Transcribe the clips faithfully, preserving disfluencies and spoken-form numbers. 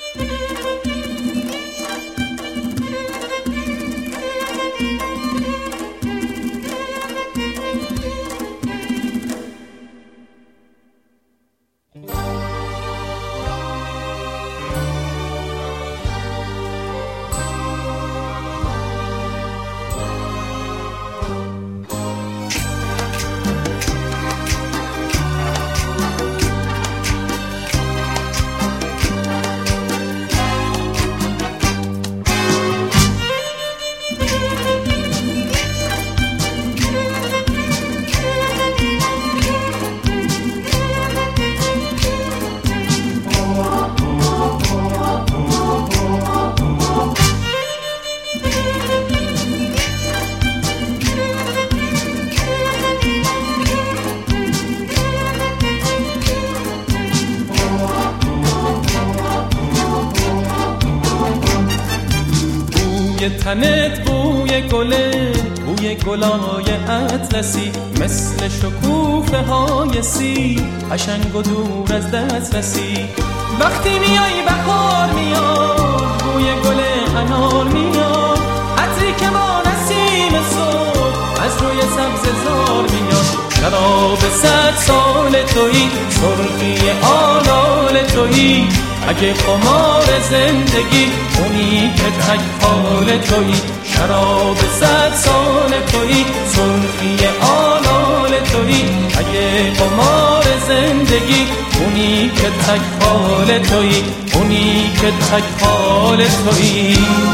بوی تنت بوی گله، بوی گلای اطلسی، مثل شکوفه های سی، قشنگ و دور از دسترسی. وقتی میای بهار میاد، بوی گل انار میاد، عطری که با نسیم صبح از روی سبز زار میاد. شراب صد سال تویی، سرخی آلال تویی، اگه قمار زندگی اونی که تک حال تویی. شراب صد سال تویی، سرخی آلال تویی، اگه قمار زندگی اونی که تک حال تویی، اونی که تک حال تویی.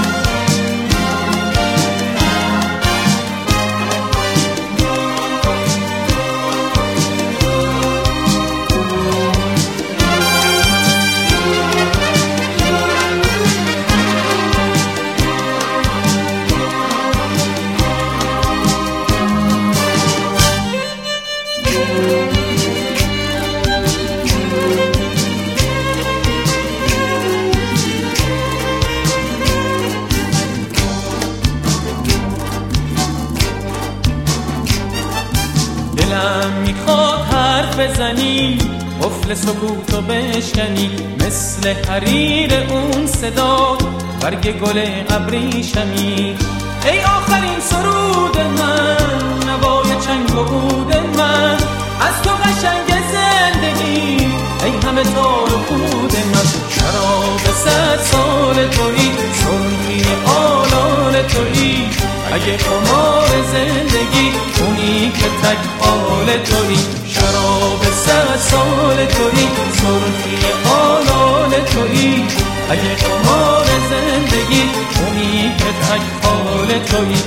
دلم میخواد حرف بزنی، قفل سکوتو بشکنی، مثل حریر اون صدا برگ گل ابریشمی. ای آخرین سرود من، نوای چنگ و عود من، از تو قشنگ زندگی، ای همه تار و پود من. شراب صد سال تویی، سرخی آلال تویی، اگه قمار زندگی اونی که تک حال تویی. شراب صد سال تویی، سرخی آلال تویی، اگه قمار زندگی اونی که تک حال تویی.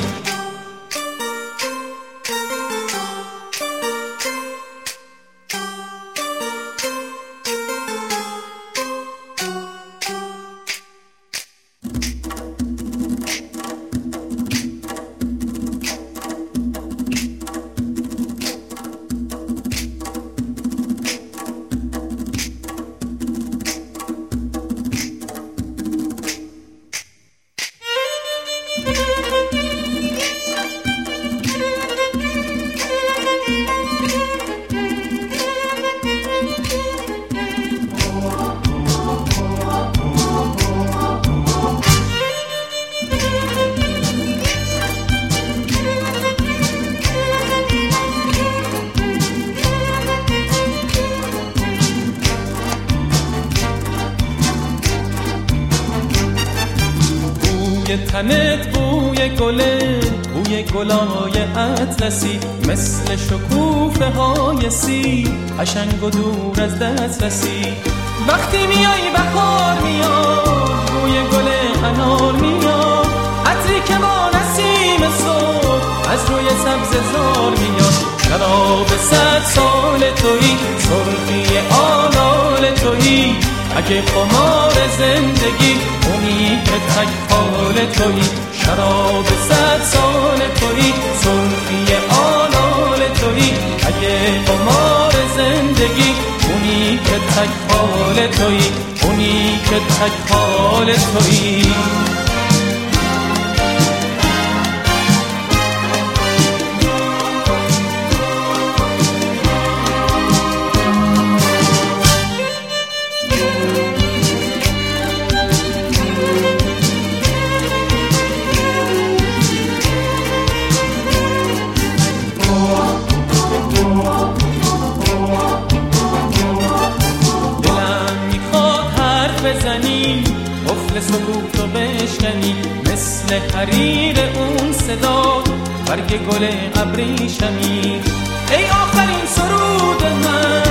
بوی تنت بوی گله، بوی گلای اطلسی، مثل شکوفه های سی، قشنگ و دور از دسترسی. وقتی میای بهار میاد، بوی گل انار میاد، عطری که با نسیم صبح از روی سبز زار میاد. شراب صد سال تویی، سرخی آلال تویی، اگه قمار زندگی اونی که تک حال تویی. شراب صد سال تویی، سرخی آلال تویی، اگه قمار زندگی اونی که تک حال تویی، اونی که تک حال تویی. بزنی، قفل سکوتو بشکنی، مثل حریر اون صدا برگ گل ابریشمی. ای آخرین سرود من